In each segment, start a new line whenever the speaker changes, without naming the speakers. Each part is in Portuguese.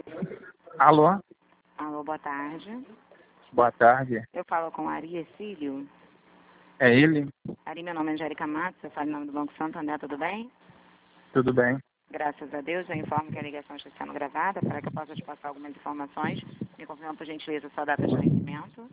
Alô?
Alô, boa tarde.
Boa tarde.
Eu falo com Ari Ercílio.
É ele?
Ari, meu nome é Angélica Matos, eu falo em nome do Banco Santander, tudo bem?
Tudo bem?
Graças a Deus, eu informo que a ligação está sendo gravada para que eu possa te passar algumas informações. Me confirma, por gentileza, sua data de nascimento,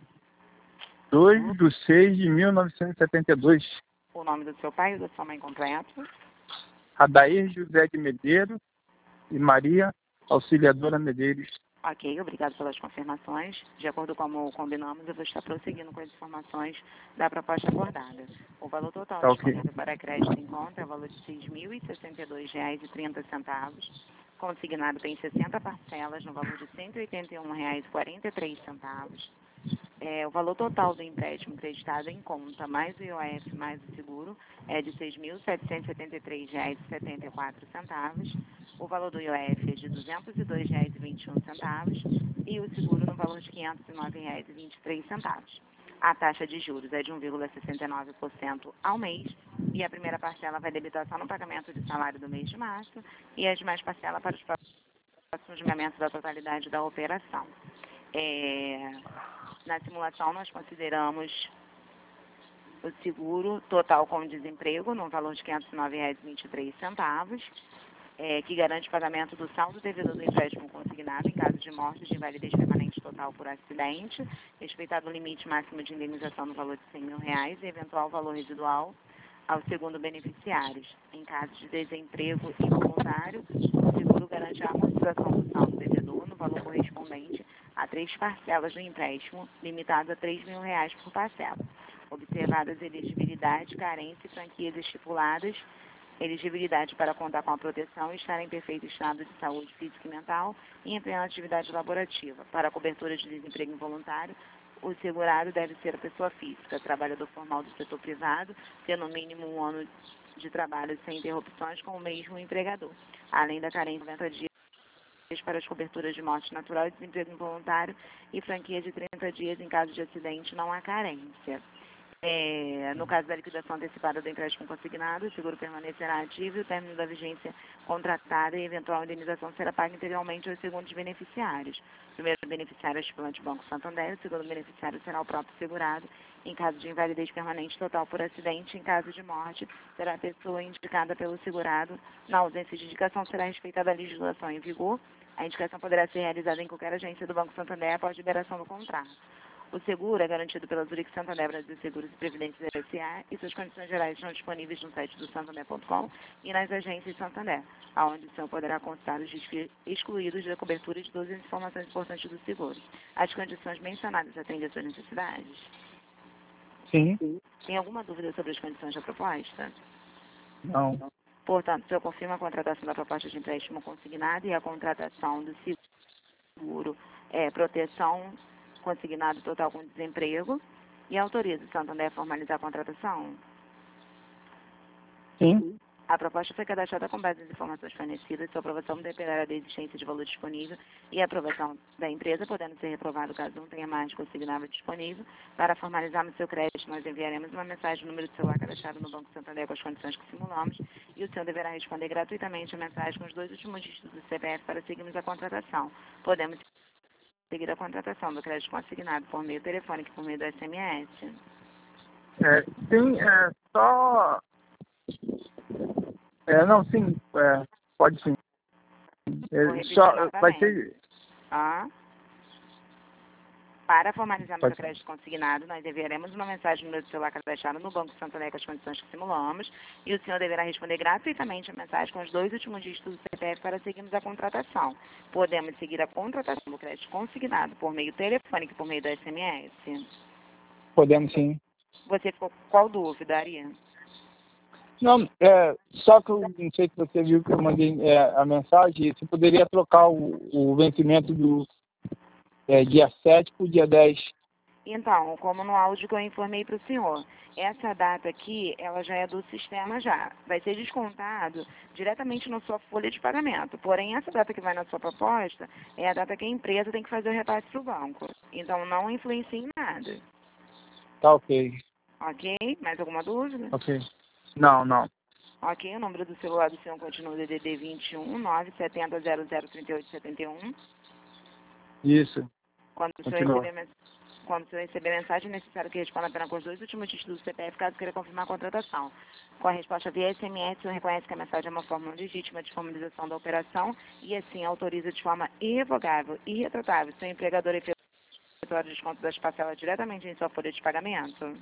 2/6/1972.
o nome do seu pai e da sua mãe completo.
Adair José de Medeiros e Maria Auxiliadora Medeiros.
Ok, obrigado pelas confirmações. De acordo com como combinamos, eu vou estar prosseguindo com as informações da proposta acordada. O valor total
Tá ok.
disponível para crédito em conta é o valor de R$ 6.062,30. Consignado tem 60 parcelas no valor de R$ 181,43. O valor total do empréstimo creditado em conta, mais o IOF, mais o seguro, é de R$ 6.773,74. O valor do IOF é de R$ 202,21 e o seguro no valor de R$ 509,23. A taxa de juros é de 1,69% ao mês e a primeira parcela vai debitar só no pagamento de salário do mês de março e as demais parcelas para os próximos pagamentos da totalidade da operação. Na simulação, nós consideramos o seguro total com desemprego no valor de R$ 509,23, que garante o pagamento do saldo devedor do empréstimo consignado em caso de morte de invalidez permanente total por acidente, respeitado o limite máximo de indenização no valor de R$ 100.000 e eventual valor residual ao segundo beneficiários. Em caso de desemprego involuntário, o seguro garante a amortização do saldo devedor no valor correspondente a 3 parcelas do empréstimo, limitado a R$ 3.000 por parcela. Observadas elegibilidade, carência e franquias estipuladas, elegibilidade para contar com a proteção e estar em perfeito estado de saúde física e mental e em plena atividade laborativa. Para a cobertura de desemprego involuntário, o segurado deve ser a pessoa física, trabalhador formal do setor privado, ter no mínimo 1 ano de trabalho sem interrupções com o mesmo empregador, além da carência de 90 dias para as coberturas de morte natural e desemprego involuntário e franquia de 30 dias em caso de acidente, não há carência. No caso da liquidação antecipada do empréstimo consignado, o seguro permanecerá ativo e o término da vigência contratada e eventual indenização será paga integralmente aos segundos beneficiários. O primeiro beneficiário é o estipulante Banco Santander, o segundo beneficiário será o próprio segurado. Em caso de invalidez permanente total por acidente, em caso de morte, será a pessoa indicada pelo segurado. Na ausência de indicação, será respeitada a legislação em vigor. A indicação poderá ser realizada em qualquer agência do Banco Santander após liberação do contrato. O seguro é garantido pela Zurich Santander Brasil Seguros e Previdência S.A. e suas condições gerais estão disponíveis no site do santander.com e nas agências Santander, onde o senhor poderá consultar os riscos excluídos da cobertura de todas as informações importantes do seguro. As condições mencionadas atendem às suas necessidades?
Sim.
Tem alguma dúvida sobre as condições da proposta?
Não.
Portanto, o senhor confirma a contratação da proposta de empréstimo consignado e a contratação do seguro proteção consignado total com desemprego e autoriza o Santander a formalizar a contratação?
Sim.
A proposta foi cadastrada com base nas informações fornecidas. Sua aprovação dependerá da existência de valor disponível e a aprovação da empresa, podendo ser reprovado caso não tenha mais consignável disponível. Para formalizarmos seu crédito, nós enviaremos uma mensagem no número de celular cadastrado no Banco Santander com as condições que simulamos e o senhor deverá responder gratuitamente a mensagem com os 2 últimos dígitos do CPF para seguirmos a contratação. Podemos seguir a contratação do crédito consignado por meio telefônico e por meio do SMS.
Sim, só... não, sim, pode sim.
Vou repetir
Só, vai
novamente.
ser...
Para formalizarmos
Pode
o crédito consignado, nós enviaremos uma mensagem no número do celular cadastrado no Banco Santander com as condições que simulamos e o senhor deverá responder gratuitamente a mensagem com os 2 últimos dígitos do CPF para seguirmos a contratação. Podemos seguir a contratação do crédito consignado por meio telefônico e por meio do SMS?
Podemos sim.
Você ficou com qual dúvida, Ari?
Não, só que eu não sei se você viu que eu mandei a mensagem, você poderia trocar o vencimento do dia 7 para o dia 10.
Então, como no áudio que eu informei para o senhor, essa data aqui, ela já é do sistema já. Vai ser descontado diretamente na sua folha de pagamento. Porém, essa data que vai na sua proposta é a data que a empresa tem que fazer o repasse para o banco. Então, não influencia em nada.
Tá ok.
Ok? Mais alguma dúvida?
Ok. Não.
Ok, o número do celular do senhor continua o DDD 21 970 003871.
Isso,
Quando o senhor
continua.
receber mensagem, é necessário que responda apenas com os 2 últimos dígitos do CPF, caso queira confirmar a contratação. Com a resposta via SMS, o senhor reconhece que a mensagem é uma forma legítima de formalização da operação e, assim, autoriza de forma irrevogável e irretratável seu empregador e efetuar o desconto das parcelas diretamente em sua folha de pagamento.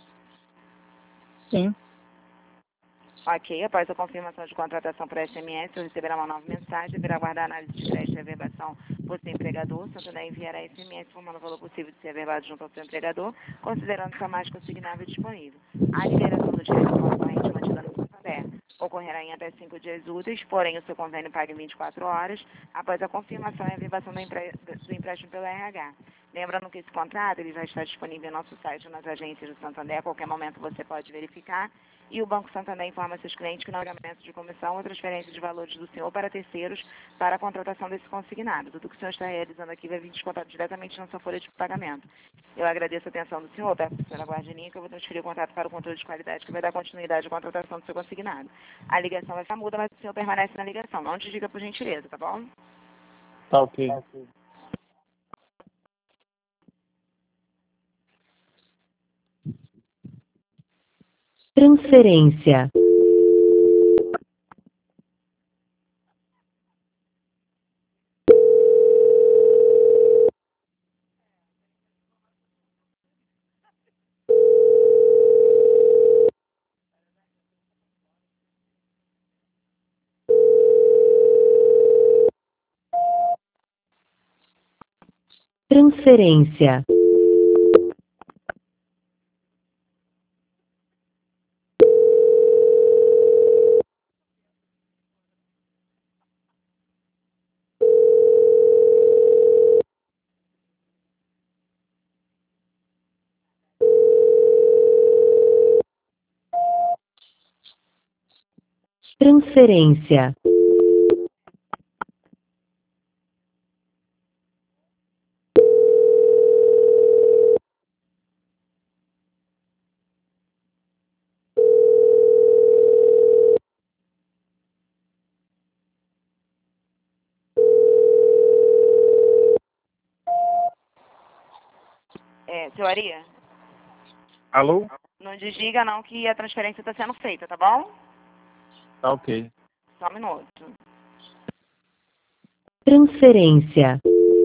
Sim.
Ok, após a confirmação de contratação por SMS, eu receberá uma nova mensagem, deverá aguardar a análise de crédito e averbação por seu empregador. Santander enviará SMS informando o valor possível de ser averbado junto ao seu empregador, considerando sua mais consignável disponível. A liberação do dinheiro de conta corrente mantida no Santander ocorrerá em até 5 dias úteis, porém o seu convênio paga em 24 horas, após a confirmação e averbação do empréstimo pelo RH. Lembrando que esse contrato ele já está disponível no nosso site, nas agências do Santander, a qualquer momento você pode verificar. E o Banco Santander informa seus clientes que não há pagamento de comissão ou transferência de valores do senhor para terceiros para a contratação desse consignado. Tudo que o senhor está realizando aqui vai vir descontado diretamente na sua folha de pagamento. Eu agradeço a atenção do senhor, peço que o senhor aguarde em linha que eu vou transferir o contato para o controle de qualidade que vai dar continuidade à contratação do seu consignado. A ligação vai ser muda, mas o senhor permanece na ligação. Não desliga por gentileza, tá bom?
Tá ok.
Transferência. Transferência. Transferência.
Seu Ari,
Alô?
não desliga não que a transferência está sendo feita, tá bom?
Tá ok.
Só um minuto.
Transferência.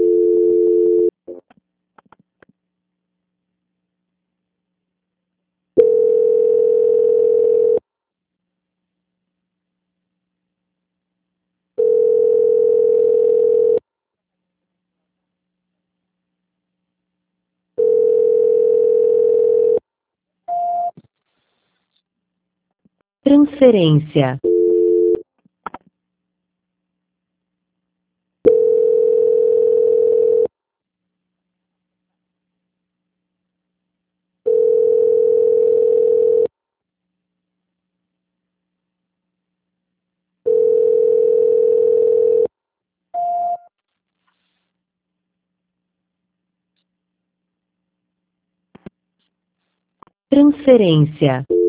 Transferência. Transferência.